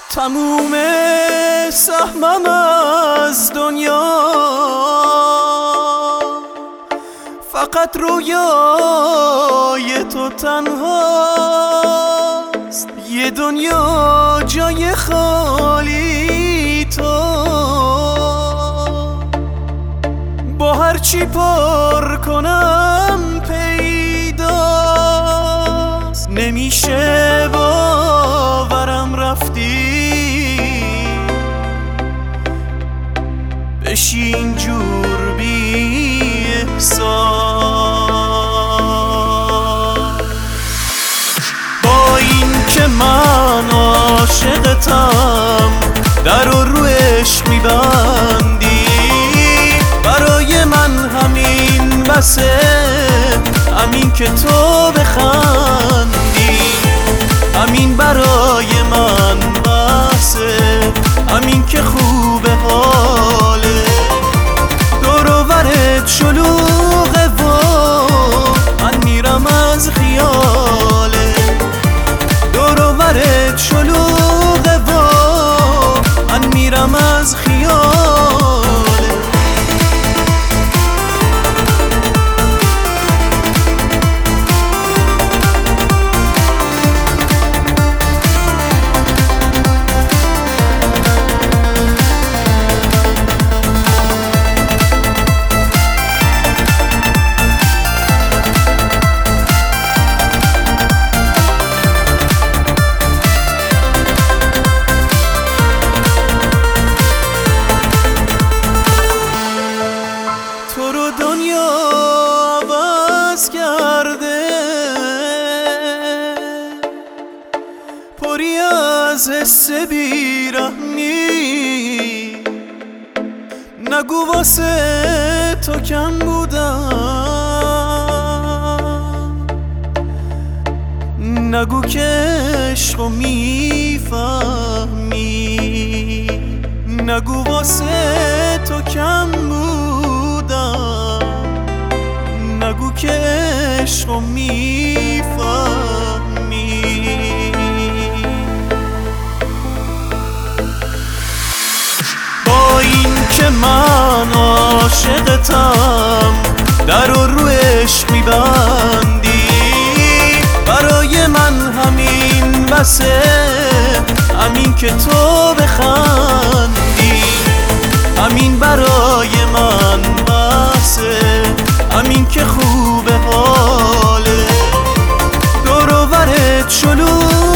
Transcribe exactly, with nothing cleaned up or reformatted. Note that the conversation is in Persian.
تموم سهمم از دنیا فقط رویای تو تنهاست. یه دنیا جای خالی تو با هرچی پر کنم پیداست. نمیشه باورم رفتی بشی اینجور بی احساس. با این که من عاشقتم در و رو عشق میبندی، برای من همین بسه، همین که تو بخندی، همین برای من بسه، همین که خوبه حاله. دور و برت شلوغه و من میرم از خیاله. دور و برت شلوغه و من میرم از خیاله. تو رو دنیا عوض کرده، پری از حس بیرحمی. نگو واسه تو کم بودم، نگو که عشقو میفهمی. نگو واسه تو کم بودم، نگو که عشقو میفهمی. با این که من عاشقتم در و رو عشق میبندی، برای من همین بسه، همین که تو بخندی، همین برای من بسه، همین که خوبه حاله. دور و برت شلوغ